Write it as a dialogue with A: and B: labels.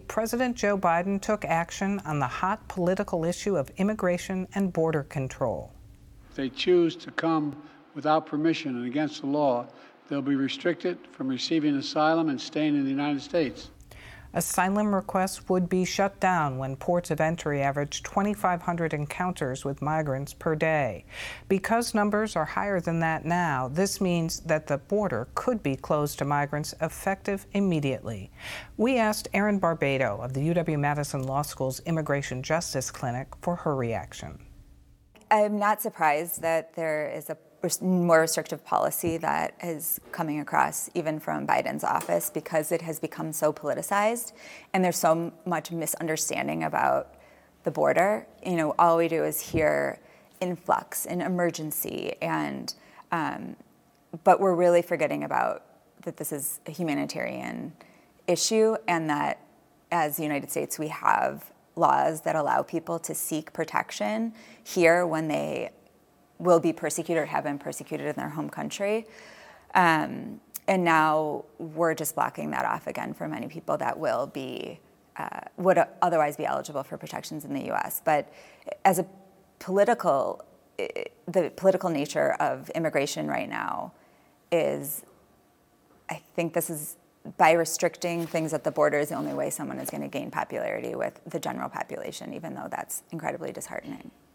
A: President Joe Biden took action on the hot political issue of immigration and border control.
B: If they choose to come without permission and against the law, they'll be restricted from receiving asylum and staying in the United States.
A: Asylum requests would be shut down when ports of entry average 2,500 encounters with migrants per day. Because numbers are higher than that now, this means that the border could be closed to migrants effective immediately. We asked Erin Barbado of the UW-Madison Law School's Immigration Justice Clinic for her reaction.
C: I'm not surprised that there is a more restrictive policy that is coming across even from Biden's office, because it has become so politicized and there's so much misunderstanding about the border. You know, all we do is hear influx and emergency, and but we're really forgetting about that this is a humanitarian issue, and that as the United States we have laws that allow people to seek protection here when they will be persecuted or have been persecuted in their home country. And now we're just blocking that off again for many people that will be, would otherwise be eligible for protections in the US. But as a the political nature of immigration right now is, I think this is, by restricting things at the border is the only way someone is going to gain popularity with the general population, even though that's incredibly disheartening.